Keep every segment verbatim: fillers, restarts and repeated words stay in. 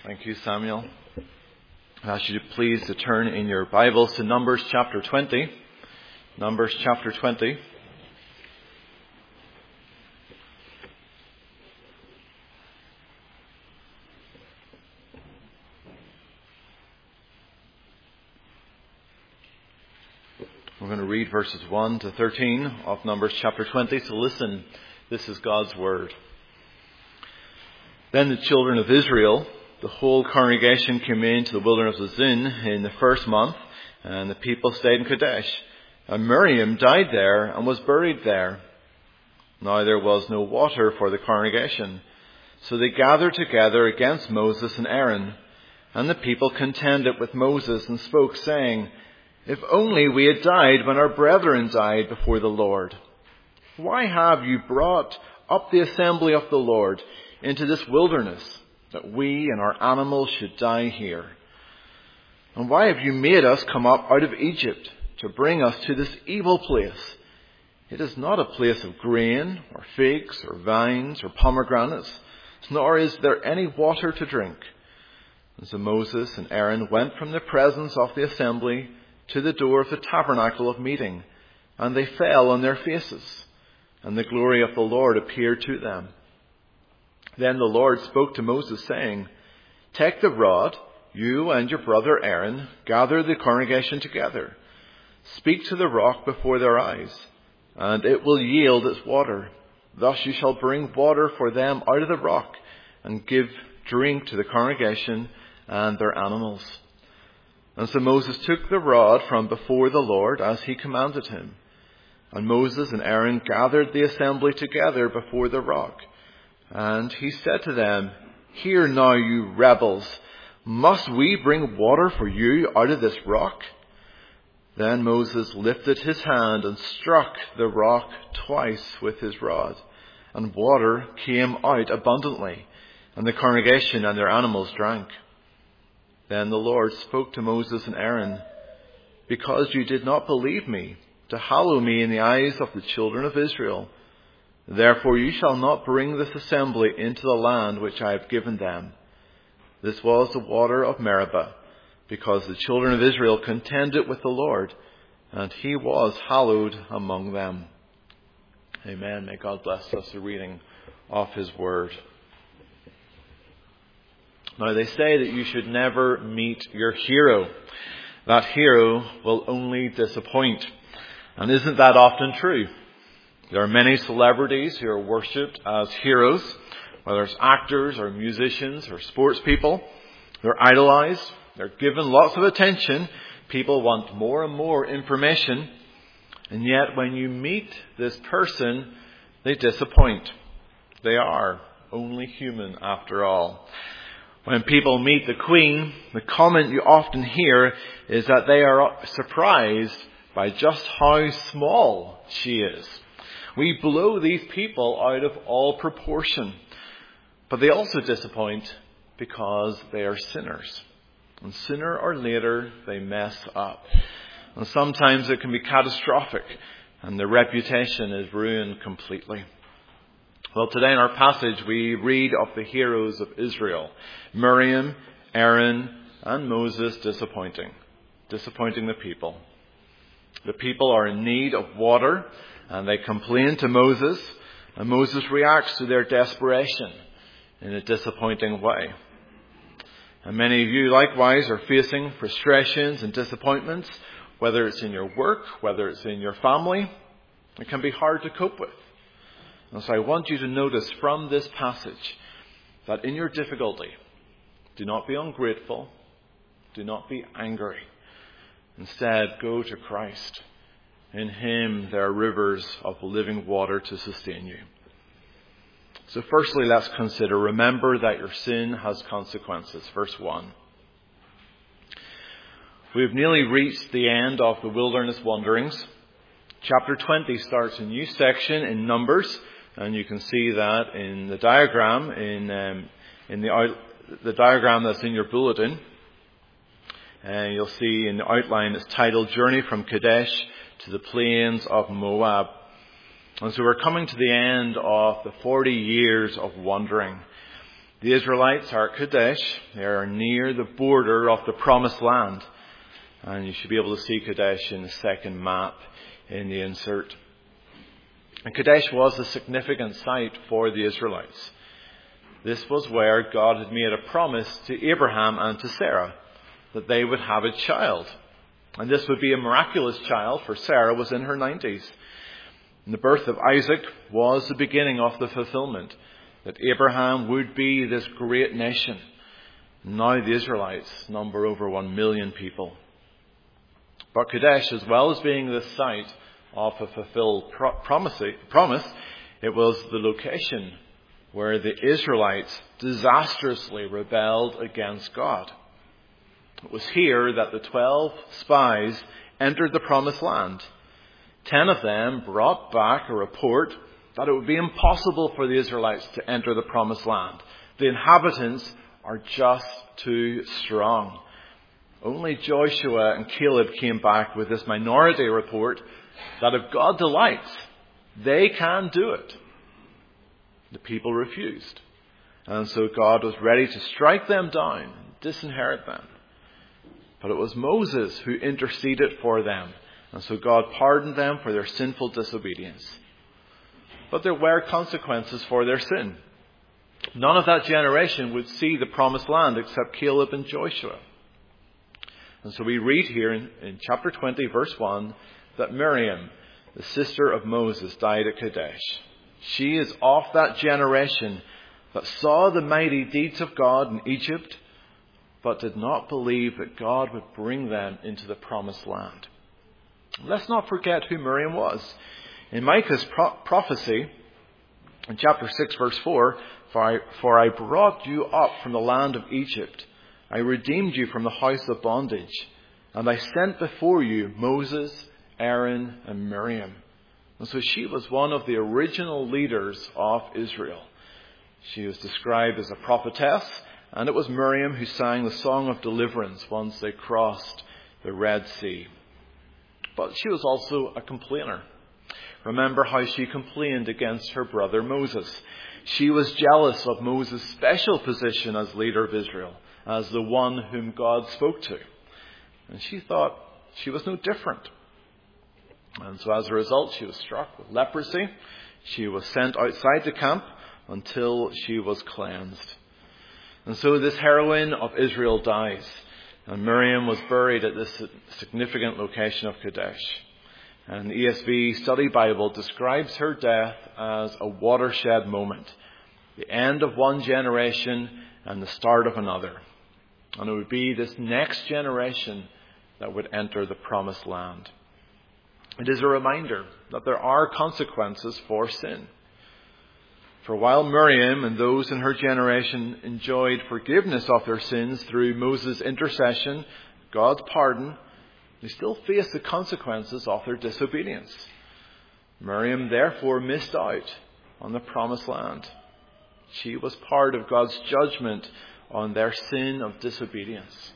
Thank you, Samuel. I ask you to please to turn in your Bibles to Numbers chapter twenty. Numbers chapter twenty. We're going to read verses one to thirteen of Numbers chapter twenty. So listen, this is God's word. Then the children of Israel, the whole congregation, came into the wilderness of Zin in the first month, and the people stayed in Kadesh. And Miriam died there and was buried there. Now there was no water for the congregation. So they gathered together against Moses and Aaron. And the people contended with Moses and spoke, saying, "If only we had died when our brethren died before the Lord. Why have you brought up the assembly of the Lord into this wilderness, that we and our animals should die here? And why have you made us come up out of Egypt to bring us to this evil place? It is not a place of grain or figs or vines or pomegranates, nor is there any water to drink." And so Moses and Aaron went from the presence of the assembly to the door of the tabernacle of meeting, and they fell on their faces, and the glory of the Lord appeared to them. Then the Lord spoke to Moses, saying, "Take the rod, you and your brother Aaron, gather the congregation together. Speak to the rock before their eyes, and it will yield its water. Thus you shall bring water for them out of the rock, and give drink to the congregation and their animals." And so Moses took the rod from before the Lord as he commanded him. And Moses and Aaron gathered the assembly together before the rock. And he said to them, "Hear now, you rebels, must we bring water for you out of this rock?" Then Moses lifted his hand and struck the rock twice with his rod, and water came out abundantly, and the congregation and their animals drank. Then the Lord spoke to Moses and Aaron, "Because you did not believe me, to hallow me in the eyes of the children of Israel, therefore you shall not bring this assembly into the land which I have given them." This was the water of Meribah, because the children of Israel contended with the Lord, and he was hallowed among them. Amen. May God bless us the reading of his word. Now they say that you should never meet your hero. That hero will only disappoint. And isn't that often true? There are many celebrities who are worshipped as heroes, whether it's actors or musicians or sports people. They're idolized. They're given lots of attention. People want more and more information. And yet when you meet this person, they disappoint. They are only human after all. When people meet the Queen, the comment you often hear is that they are surprised by just how small she is. We blow these people out of all proportion. But they also disappoint because they are sinners. And sooner or later, they mess up. And sometimes it can be catastrophic, and their reputation is ruined completely. Well, today in our passage, we read of the heroes of Israel: Miriam, Aaron, and Moses disappointing, disappointing the people. The people are in need of water, and they complain to Moses, and Moses reacts to their desperation in a disappointing way. And many of you likewise are facing frustrations and disappointments, whether it's in your work, whether it's in your family. It can be hard to cope with. And so I want you to notice from this passage that in your difficulty, do not be ungrateful, do not be angry. Instead, go to Christ. In him there are rivers of living water to sustain you. So firstly, let's consider, remember that your sin has consequences. Verse one. We've nearly reached the end of the wilderness wanderings. Chapter twenty starts a new section in Numbers, and you can see that in the diagram, in um, in the out, the diagram that's in your bulletin. And you'll see in the outline it's titled "Journey from Kadesh to the Plains of Moab." And so we're coming to the end of the forty years of wandering. The Israelites are at Kadesh. They are near the border of the Promised Land. And you should be able to see Kadesh in the second map in the insert. And Kadesh was a significant site for the Israelites. This was where God had made a promise to Abraham and to Sarah that they would have a child. And this would be a miraculous child, for Sarah was in her nineties. And the birth of Isaac was the beginning of the fulfillment, that Abraham would be this great nation. Now the Israelites number over one million people. But Kadesh, as well as being the site of a fulfilled pro- promise, promise, it was the location where the Israelites disastrously rebelled against God. It was here that the twelve spies entered the Promised Land. Ten of them brought back a report that it would be impossible for the Israelites to enter the Promised Land. The inhabitants are just too strong. Only Joshua and Caleb came back with this minority report that if God delights, they can do it. The people refused. And so God was ready to strike them down, disinherit them. But it was Moses who interceded for them. And so God pardoned them for their sinful disobedience. But there were consequences for their sin. None of that generation would see the Promised Land except Caleb and Joshua. And so we read here in, in chapter twenty, verse one, that Miriam, the sister of Moses, died at Kadesh. She is of that generation that saw the mighty deeds of God in Egypt, but did not believe that God would bring them into the Promised Land. Let's not forget who Miriam was. In Micah's pro- prophecy, in chapter six, verse four, for I, for I brought you up from the land of Egypt. I redeemed you from the house of bondage. And I sent before you Moses, Aaron, and Miriam. And so she was one of the original leaders of Israel. She was described as a prophetess, and it was Miriam who sang the song of deliverance once they crossed the Red Sea. But she was also a complainer. Remember how she complained against her brother Moses. She was jealous of Moses' special position as leader of Israel, as the one whom God spoke to. And she thought she was no different. And so as a result, she was struck with leprosy. She was sent outside the camp until she was cleansed. And so this heroine of Israel dies. And Miriam was buried at this significant location of Kadesh. And the E S V Study Bible describes her death as a watershed moment. The end of one generation and the start of another. And it would be this next generation that would enter the Promised Land. It is a reminder that there are consequences for sin. For while Miriam and those in her generation enjoyed forgiveness of their sins through Moses' intercession, God's pardon, they still faced the consequences of their disobedience. Miriam therefore missed out on the Promised Land. She was part of God's judgment on their sin of disobedience.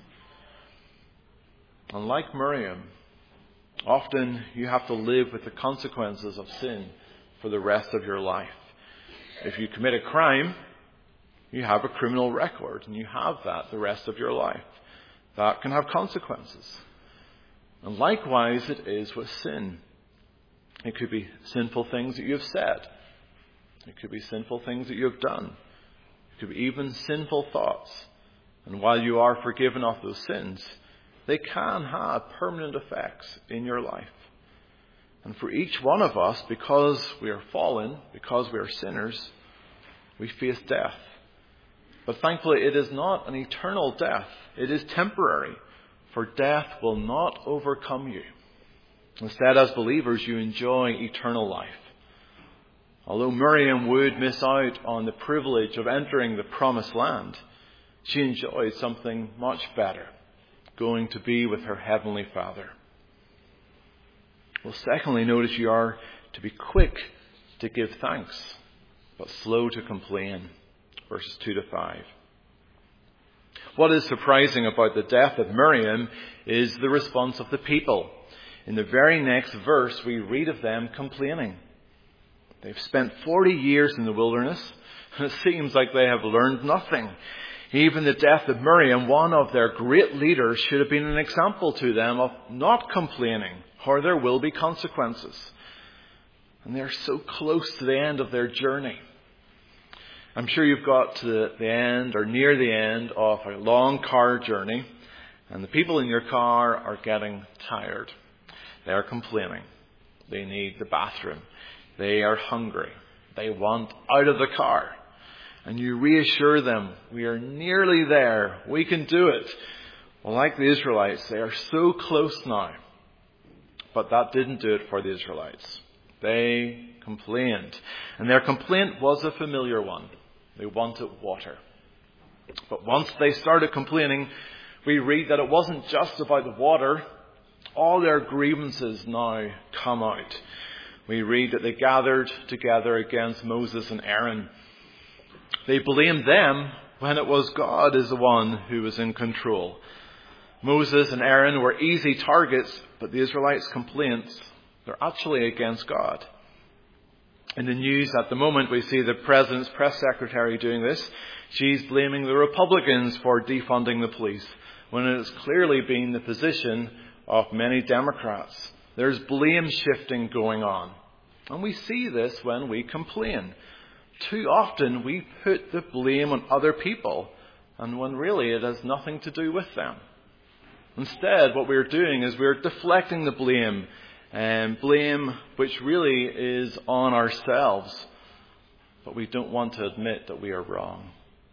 And like Miriam, often you have to live with the consequences of sin for the rest of your life. If you commit a crime, you have a criminal record, and you have that the rest of your life. That can have consequences. And likewise it is with sin. It could be sinful things that you have said. It could be sinful things that you have done. It could be even sinful thoughts. And while you are forgiven of those sins, they can have permanent effects in your life. And for each one of us, because we are fallen, because we are sinners, we face death. But thankfully, it is not an eternal death. It is temporary, for death will not overcome you. Instead, as believers, you enjoy eternal life. Although Miriam would miss out on the privilege of entering the Promised Land, she enjoyed something much better, going to be with her Heavenly Father. Well, secondly, notice you are to be quick to give thanks, but slow to complain. Verses two to five. What is surprising about the death of Miriam is the response of the people. In the very next verse, we read of them complaining. They've spent forty years in the wilderness. And it seems like they have learned nothing. Even the death of Miriam, one of their great leaders, should have been an example to them of not complaining, or there will be consequences. And they're so close to the end of their journey. I'm sure you've got to the end or near the end of a long car journey, and the people in your car are getting tired. They are complaining. They need the bathroom. They are hungry. They want out of the car. And you reassure them, we are nearly there. We can do it. Well, like the Israelites, they are so close now. But that didn't do it for the Israelites. They complained. And their complaint was a familiar one. They wanted water. But once they started complaining, we read that it wasn't just about the water. All their grievances now come out. We read that they gathered together against Moses and Aaron. They blamed them when it was God is the one who was in control. Moses and Aaron were easy targets, but the Israelites' complaints, they're actually against God. In the news at the moment, we see the President's press secretary doing this. She's blaming the Republicans for defunding the police, when it has clearly been the position of many Democrats. There's blame shifting going on. And we see this when we complain. Too often we put the blame on other people, and when really it has nothing to do with them. Instead, what we're doing is we're deflecting the blame, and blame which really is on ourselves. But we don't want to admit that we are wrong.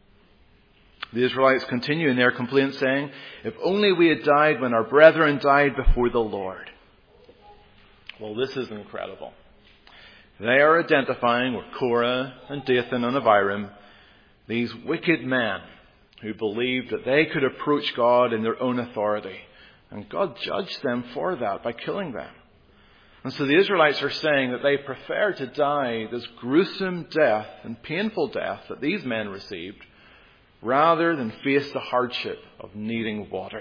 The Israelites continue in their complaint saying, if only we had died when our brethren died before the Lord. Well, this is incredible. They are identifying with Korah and Dathan and Abiram, these wicked men who believed that they could approach God in their own authority. And God judged them for that by killing them. And so the Israelites are saying that they prefer to die this gruesome death and painful death that these men received, rather than face the hardship of needing water.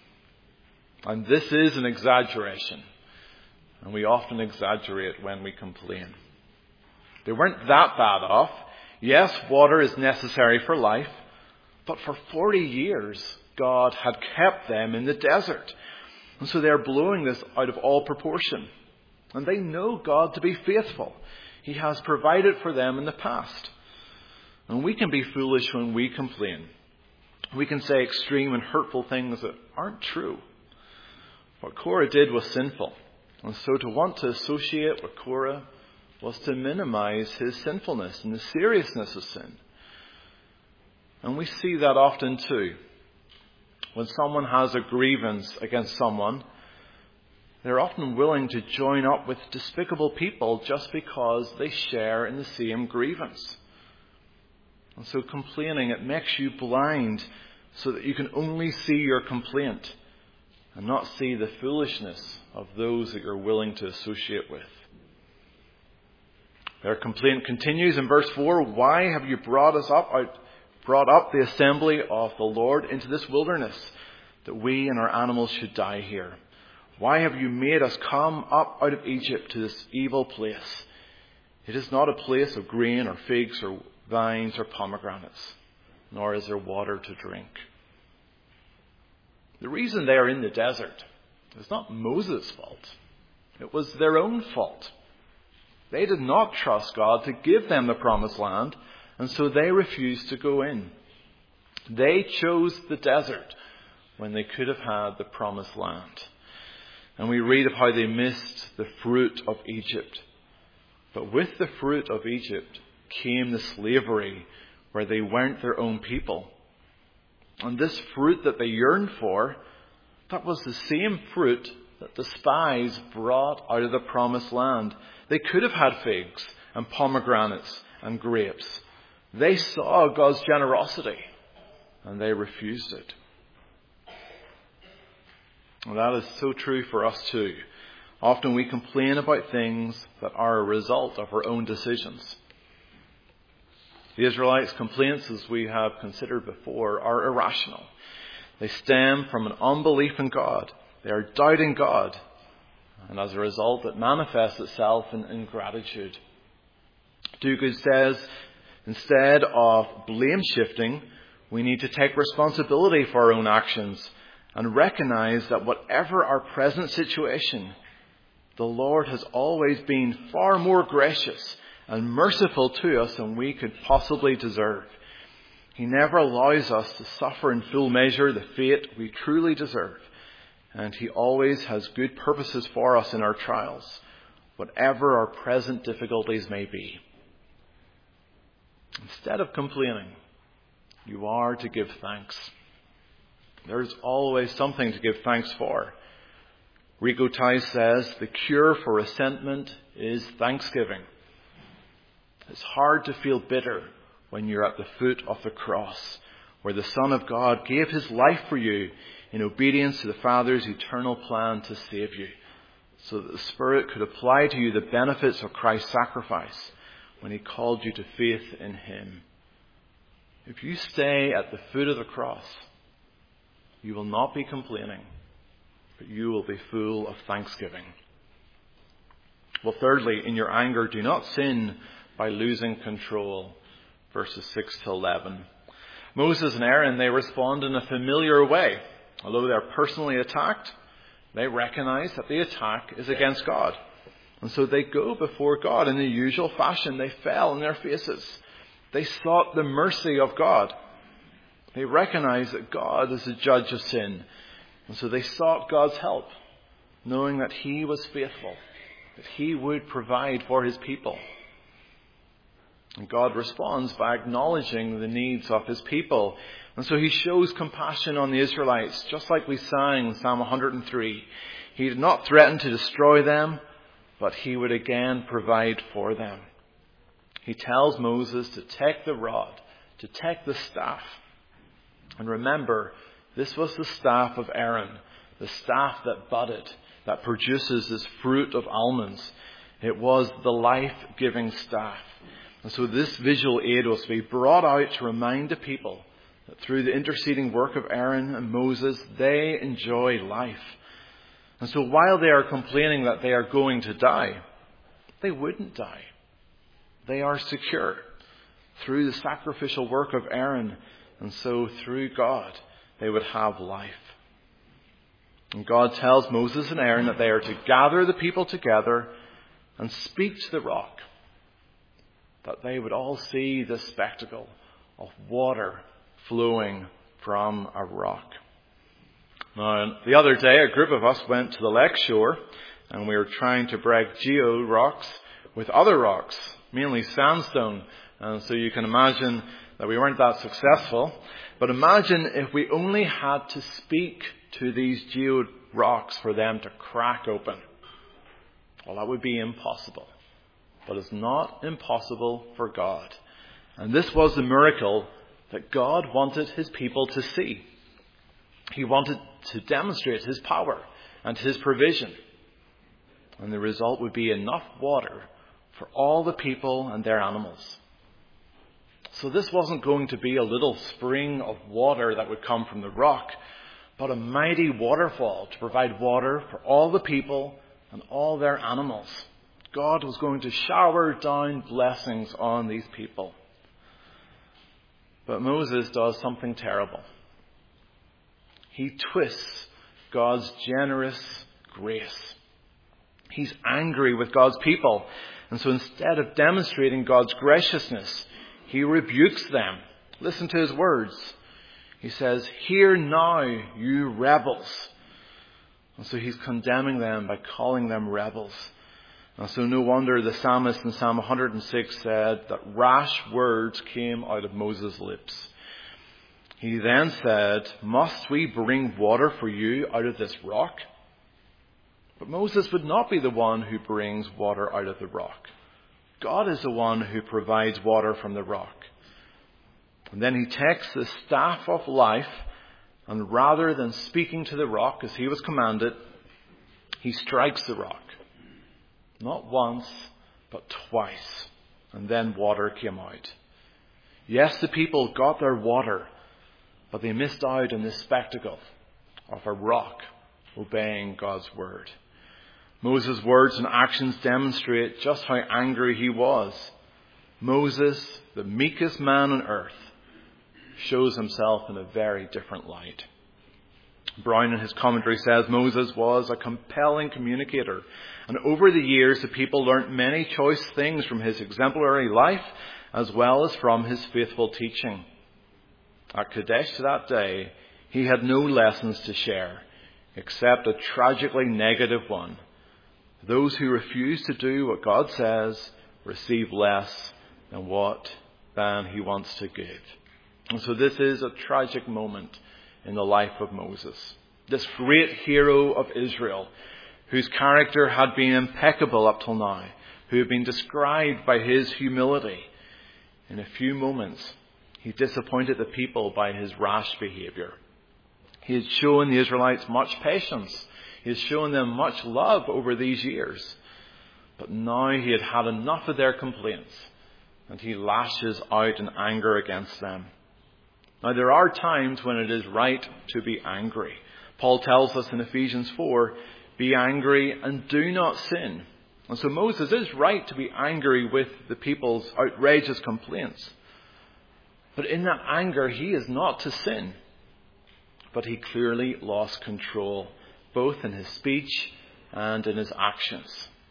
And this is an exaggeration. And we often exaggerate when we complain. They weren't that bad off. Yes, water is necessary for life. But for forty years, God had kept them in the desert. And so they're blowing this out of all proportion. And they know God to be faithful. He has provided for them in the past. And we can be foolish when we complain. We can say extreme and hurtful things that aren't true. What Korah did was sinful. And so to want to associate with Korah was to minimize his sinfulness and the seriousness of sin. And we see that often too. When someone has a grievance against someone, they're often willing to join up with despicable people just because they share in the same grievance. And so complaining, it makes you blind so that you can only see your complaint and not see the foolishness of those that you're willing to associate with. Their complaint continues in verse four. Why have you brought us up, out, brought up the assembly of the Lord into this wilderness, that we and our animals should die here? Why have you made us come up out of Egypt to this evil place? It is not a place of grain or figs or vines or pomegranates, nor is there water to drink. The reason they are in the desert is not Moses' fault. It was their own fault. They did not trust God to give them the promised land, and so they refused to go in. They chose the desert when they could have had the promised land. And we read of how they missed the fruit of Egypt. But with the fruit of Egypt came the slavery where they weren't their own people. And this fruit that they yearned for, that was the same fruit that the spies brought out of the promised land. They could have had figs and pomegranates and grapes. They saw God's generosity and they refused it. And that is so true for us too. Often we complain about things that are a result of our own decisions. The Israelites' complaints, as we have considered before, are irrational. They stem from an unbelief in God. They are doubting God. And as a result, it manifests itself in ingratitude. Duguid says, Instead of blame shifting, we need to take responsibility for our own actions and recognize that whatever our present situation, the Lord has always been far more gracious and merciful to us than we could possibly deserve. He never allows us to suffer in full measure the fate we truly deserve. And He always has good purposes for us in our trials, whatever our present difficulties may be. Instead of complaining, you are to give thanks. There's always something to give thanks for. Rico Tice says, the cure for resentment is thanksgiving. It's hard to feel bitter when you're at the foot of the cross, where the Son of God gave His life for you in obedience to the Father's eternal plan to save you, so that the Spirit could apply to you the benefits of Christ's sacrifice when He called you to faith in Him. If you stay at the foot of the cross, you will not be complaining, but you will be full of thanksgiving. Well, thirdly, in your anger, do not sin by losing control. Verses six to eleven. Moses and Aaron, they respond in a familiar way. Although they're personally attacked, they recognize that the attack is against God. And so they go before God in the usual fashion. They fell on their faces. They sought the mercy of God. They recognize that God is the judge of sin. And so they sought God's help, knowing that He was faithful, that He would provide for His people. And God responds by acknowledging the needs of His people. And so He shows compassion on the Israelites, just like we sang in Psalm one hundred three. He did not threaten to destroy them, but He would again provide for them. He tells Moses to take the rod, to take the staff. And remember, this was the staff of Aaron, the staff that budded, that produces this fruit of almonds. It was the life-giving staff. And so this visual aid was to be brought out to remind the people that through the interceding work of Aaron and Moses, they enjoy life. And so while they are complaining that they are going to die, they wouldn't die. They are secure through the sacrificial work of Aaron. And so through God, they would have life. And God tells Moses and Aaron that they are to gather the people together and speak to the rock, that they would all see the spectacle of water flowing from a rock. Now, the other day, a group of us went to the lake shore, and we were trying to break geo rocks with other rocks, mainly sandstone. And so you can imagine that we weren't that successful. But imagine if we only had to speak to these geo rocks for them to crack open. Well, that would be impossible. But it's not impossible for God. And this was the miracle that God wanted His people to see. He wanted to demonstrate His power and His provision. And the result would be enough water for all the people and their animals. So this wasn't going to be a little spring of water that would come from the rock, but a mighty waterfall to provide water for all the people and all their animals. God was going to shower down blessings on these people. But Moses does something terrible. He twists God's generous grace. He's angry with God's people. And so instead of demonstrating God's graciousness, He rebukes them. Listen to His words. He says, "Hear now, you rebels." And so He's condemning them by calling them rebels. And so no wonder the psalmist in Psalm one hundred six said that rash words came out of Moses' lips. He then said, "Must we bring water for you out of this rock?" But Moses would not be the one who brings water out of the rock. God is the one who provides water from the rock. And then He takes the staff of life, and rather than speaking to the rock as He was commanded, He strikes the rock. Not once, but twice. And then water came out. Yes, the people got their water, but they missed out on this spectacle of a rock obeying God's word. Moses' words and actions demonstrate just how angry he was. Moses, the meekest man on earth, shows himself in a very different light. Brown in his commentary says Moses was a compelling communicator, and over the years the people learnt many choice things from his exemplary life as well as from his faithful teaching. At Kadesh that day, he had no lessons to share, except a tragically negative one. Those who refuse to do what God says receive less than what than he wants to give. And so this is a tragic moment in the life of Moses, this great hero of Israel, whose character had been impeccable up till now, who had been described by his humility. In a few moments, he disappointed the people by his rash behavior. He had shown the Israelites much patience. He had shown them much love over these years. But now he had had enough of their complaints, and he lashes out in anger against them. Now, there are times when it is right to be angry. Paul tells us in Ephesians four, be angry and do not sin. And so Moses is right to be angry with the people's outrageous complaints. But in that anger, he is not to sin. But he clearly lost control, both in his speech and in his actions.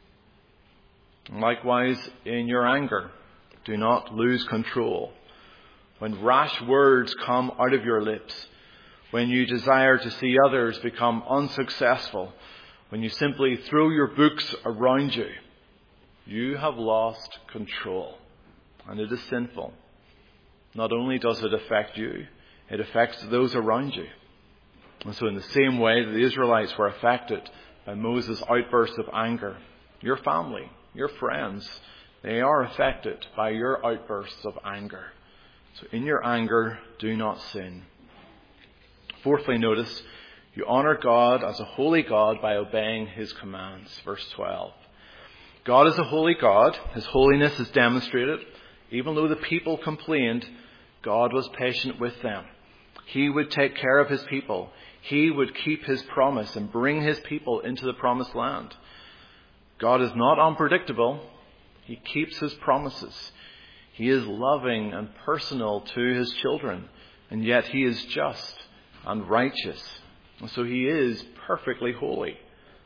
Likewise, in your anger, do not lose control. When rash words come out of your lips, when you desire to see others become unsuccessful, when you simply throw your books around you, you have lost control. And it is sinful. Not only does it affect you, it affects those around you. And so in the same way that the Israelites were affected by Moses' outbursts of anger, your family, your friends, they are affected by your outbursts of anger. So in your anger, do not sin. Fourthly, notice, you honor God as a holy God by obeying his commands. Verse twelve. God is a holy God. His holiness is demonstrated. Even though the people complained, God was patient with them. He would take care of his people. He would keep his promise and bring his people into the promised land. God is not unpredictable. He keeps his promises. He is loving and personal to his children, and yet he is just and righteous. And so he is perfectly holy.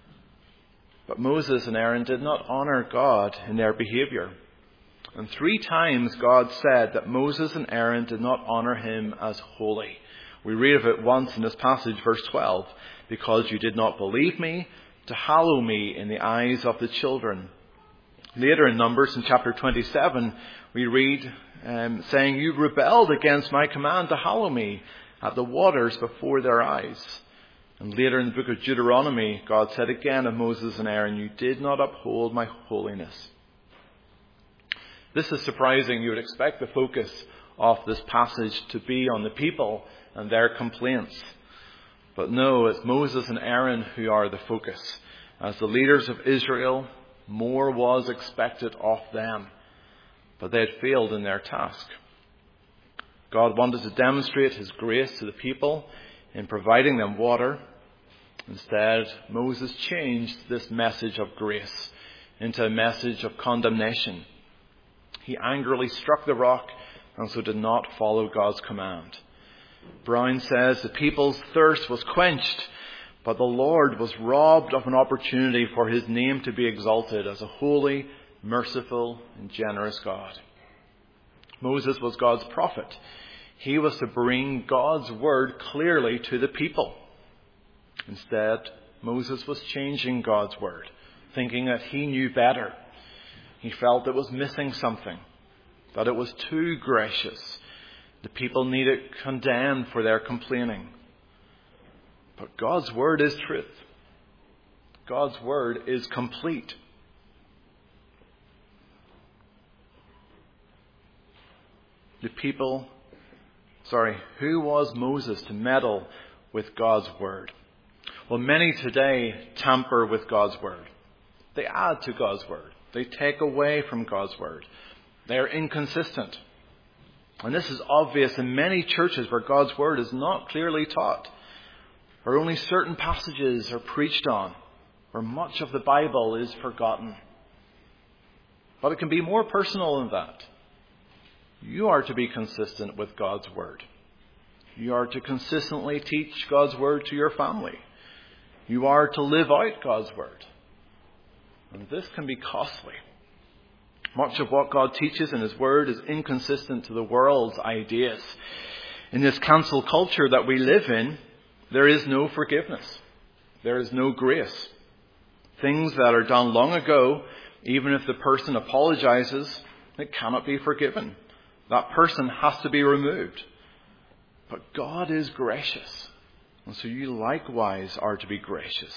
But Moses and Aaron did not honor God in their behavior. And three times God said that Moses and Aaron did not honor him as holy. We read of it once in this passage, verse twelve, because you did not believe me to hallow me in the eyes of the children. Later in Numbers, in chapter twenty-seven, we read um, saying, you rebelled against my command to hallow me at the waters before their eyes. And later in the book of Deuteronomy, God said again of Moses and Aaron, you did not uphold my holiness. This is surprising. You would expect the focus of this passage to be on the people and their complaints. But no, it's Moses and Aaron who are the focus. As the leaders of Israel, more was expected of them. But they had failed in their task. God wanted to demonstrate his grace to the people in providing them water. Instead, Moses changed this message of grace into a message of condemnation. He angrily struck the rock and so did not follow God's command. Brown says the people's thirst was quenched, but the Lord was robbed of an opportunity for his name to be exalted as a holy, merciful, and generous God. Moses was God's prophet. He was to bring God's word clearly to the people. Instead, Moses was changing God's word, thinking that he knew better. He felt it was missing something, that it was too gracious. The people needed condemned for their complaining. But God's word is truth. God's word is complete. The people, sorry, who was Moses to meddle with God's word? Well, many today tamper with God's word. They add to God's word. They take away from God's word. They are inconsistent. And this is obvious in many churches where God's word is not clearly taught, where only certain passages are preached on, where much of the Bible is forgotten. But it can be more personal than that. You are to be consistent with God's word. You are to consistently teach God's word to your family. You are to live out God's word. And this can be costly. Much of what God teaches in his word is inconsistent to the world's ideas. In this cancel culture that we live in, there is no forgiveness. There is no grace. Things that are done long ago, even if the person apologizes, it cannot be forgiven. That person has to be removed. But God is gracious. And so you likewise are to be gracious.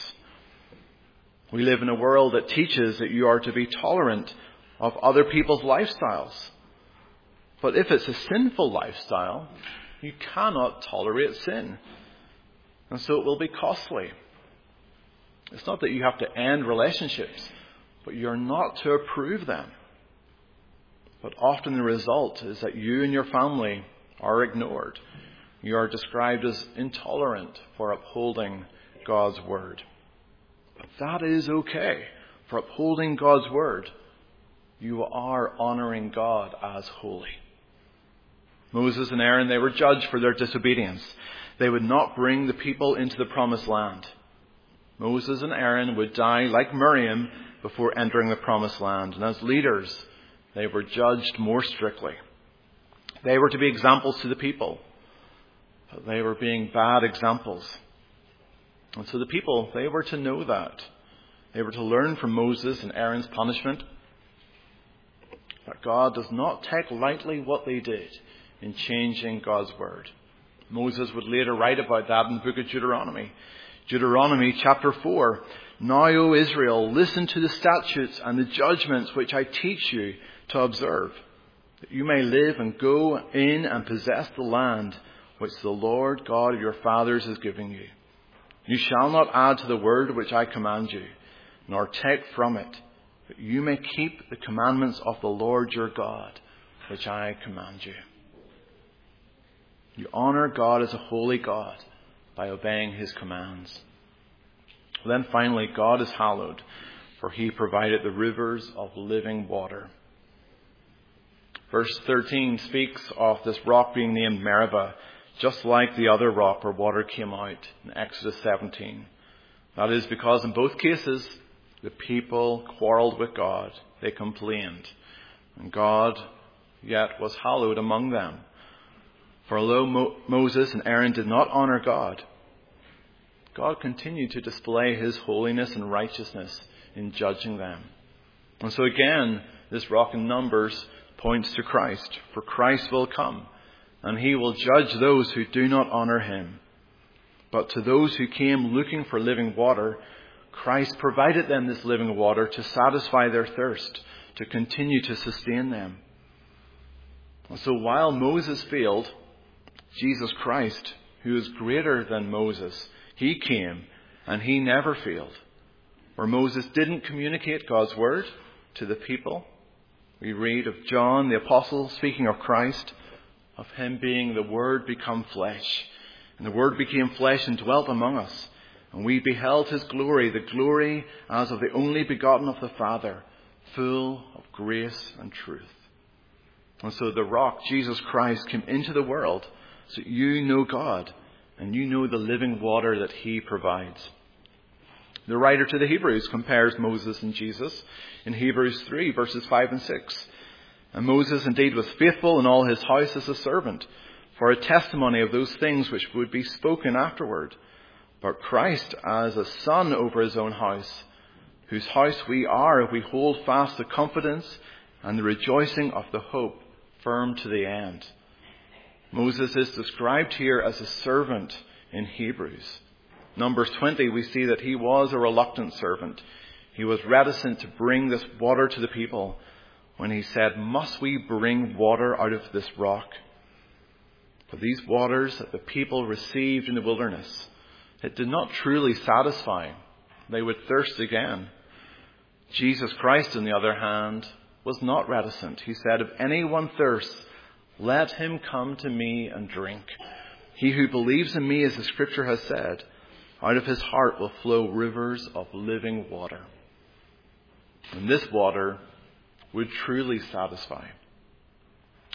We live in a world that teaches that you are to be tolerant of other people's lifestyles. But if it's a sinful lifestyle, you cannot tolerate sin. And so it will be costly. It's not that you have to end relationships, but you're not to approve them. But often the result is that you and your family are ignored. You are described as intolerant for upholding God's word. But that is okay. For upholding God's word, you are honoring God as holy. Moses and Aaron, they were judged for their disobedience. They would not bring the people into the promised land. Moses and Aaron would die like Miriam before entering the promised land. And as leaders, they were judged more strictly. They were to be examples to the people. But they were being bad examples. And so the people, they were to know that. They were to learn from Moses and Aaron's punishment. But God does not take lightly what they did in changing God's word. Moses would later write about that in the book of Deuteronomy. Deuteronomy chapter four. Now, O Israel, listen to the statutes and the judgments which I teach you to observe, that you may live and go in and possess the land which the Lord God of your fathers is giving you. You shall not add to the word which I command you, nor take from it, that you may keep the commandments of the Lord your God, which I command you. You honor God as a holy God by obeying his commands. Then finally, God is hallowed, for he provided the rivers of living water. Verse thirteen speaks of this rock being named Meribah, just like the other rock where water came out in Exodus seventeen. That is because in both cases, the people quarreled with God. They complained. And God yet was hallowed among them. For although Mo- Moses and Aaron did not honor God, God continued to display his holiness and righteousness in judging them. And so again, this rock in Numbers points to Christ. For Christ will come, and he will judge those who do not honor him. But to those who came looking for living water, Christ provided them this living water to satisfy their thirst, to continue to sustain them. And so while Moses failed, Jesus Christ, who is greater than Moses, he came and he never failed. Where Moses didn't communicate God's word to the people, we read of John the Apostle speaking of Christ, of him being the Word become flesh. And the Word became flesh and dwelt among us. And we beheld his glory, the glory as of the only begotten of the Father, full of grace and truth. And so the rock, Jesus Christ, came into the world so you know God and you know the living water that he provides. The writer to the Hebrews compares Moses and Jesus in Hebrews three, verses five and six. And Moses indeed was faithful in all his house as a servant, for a testimony of those things which would be spoken afterward. But Christ as a son over his own house, whose house we are if we hold fast the confidence and the rejoicing of the hope firm to the end. Moses is described here as a servant in Hebrews. Numbers twenty, we see that he was a reluctant servant. He was reticent to bring this water to the people when he said, "Must we bring water out of this rock?" But these waters that the people received in the wilderness, it did not truly satisfy. They would thirst again. Jesus Christ, on the other hand, was not reticent. He said, "If anyone thirsts, let him come to me and drink. He who believes in me, as the scripture has said, out of his heart will flow rivers of living water." And this water would truly satisfy.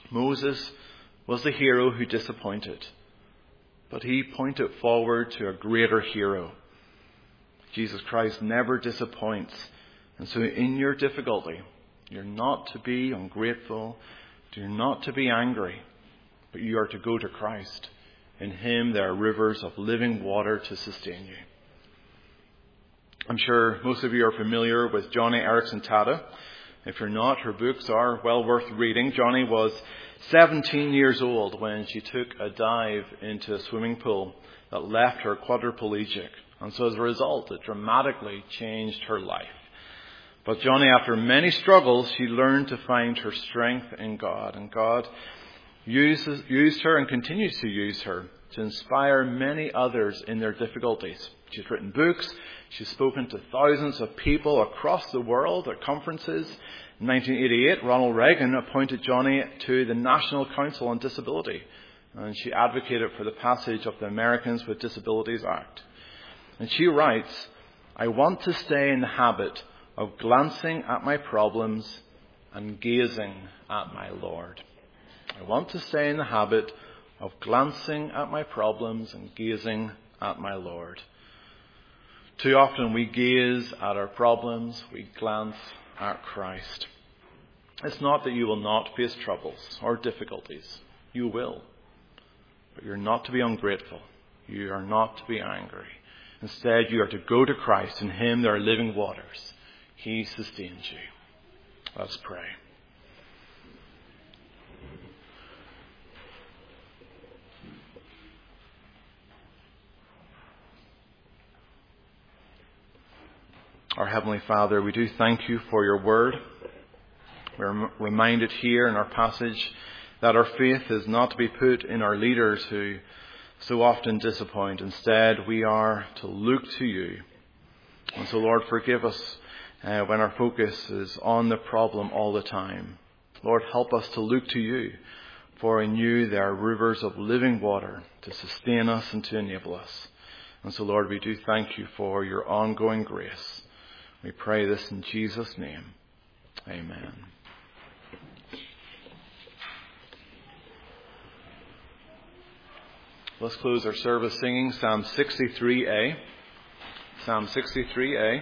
Moses was the hero who disappointed, but he pointed forward to a greater hero. Jesus Christ never disappoints. And so in your difficulty, you're not to be ungrateful, you're not to be angry, but you are to go to Christ. In him there are rivers of living water to sustain you. I'm sure most of you are familiar with Joni Eareckson Tada. If you're not, her books are well worth reading. Joni was seventeen years old when she took a dive into a swimming pool that left her quadriplegic. And so as a result, it dramatically changed her life. But Joni, after many struggles, she learned to find her strength in God. And God uses, used her and continues to use her to inspire many others in their difficulties. She's written books. She's spoken to thousands of people across the world at conferences. In nineteen eighty-eight, Ronald Reagan appointed Joni to the National Council on Disability. And she advocated for the passage of the Americans with Disabilities Act. And she writes, "I want to stay in the habit of glancing at my problems and gazing at my Lord." I want to stay in the habit of glancing at my problems and gazing at my Lord. Too often we gaze at our problems, we glance at Christ. It's not that you will not face troubles or difficulties. You will. But you're not to be ungrateful. You are not to be angry. Instead, you are to go to Christ. In him there are living waters. He sustains you. Let's pray. Our Heavenly Father, we do thank you for your word. We're reminded here in our passage that our faith is not to be put in our leaders who so often disappoint. Instead, we are to look to you. And so, Lord, forgive us uh, when our focus is on the problem all the time. Lord, help us to look to you, for in you there are rivers of living water to sustain us and to enable us. And so, Lord, we do thank you for your ongoing grace. We pray this in Jesus' name. Amen. Let's close our service singing Psalm sixty-three A. Psalm sixty-three A.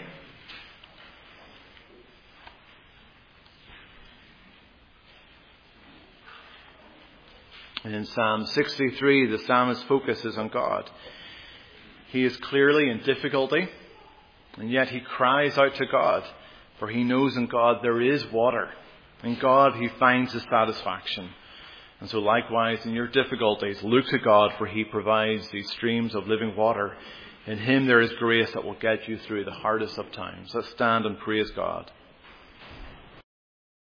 In Psalm sixty-three, the psalmist focuses on God. He is clearly in difficulty, and yet he cries out to God, for he knows in God there is water. In God he finds his satisfaction. And so likewise, in your difficulties, look to God, for he provides these streams of living water. In him there is grace that will get you through the hardest of times. Let's stand and praise God.